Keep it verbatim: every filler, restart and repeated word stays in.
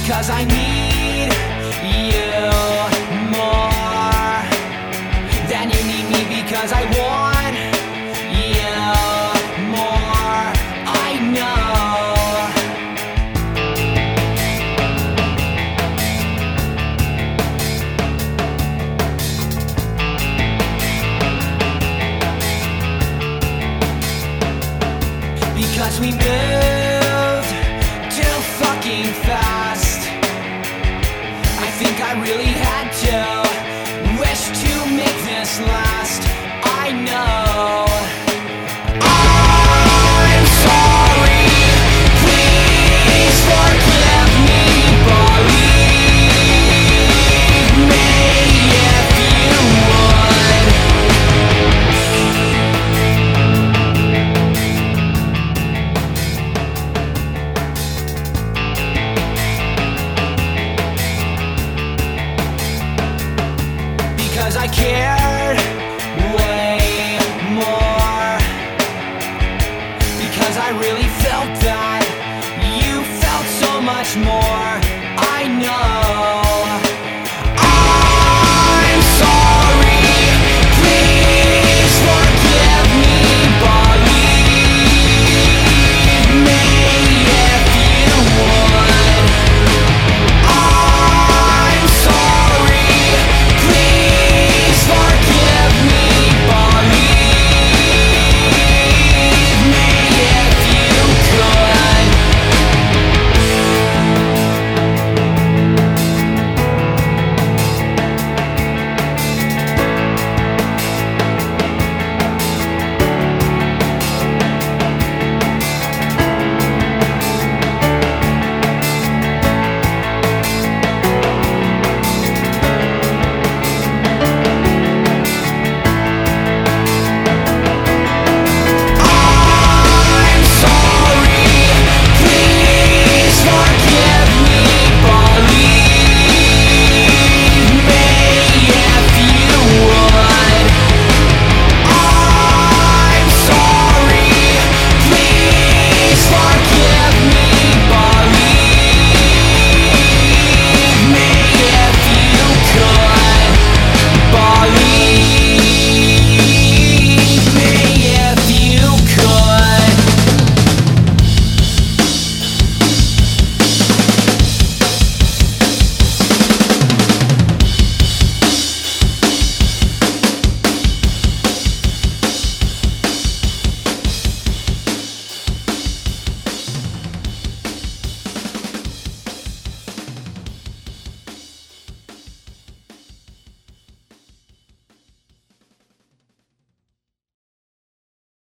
Because I need you more than you need me. Because I want you more, I know. Because we moved too fucking fast. I think I really had to wish to make this last. I know. I'm sorry. Please forgive me. Believe me if you would. Because I cared way more. Because I really felt that you felt so much more. I know.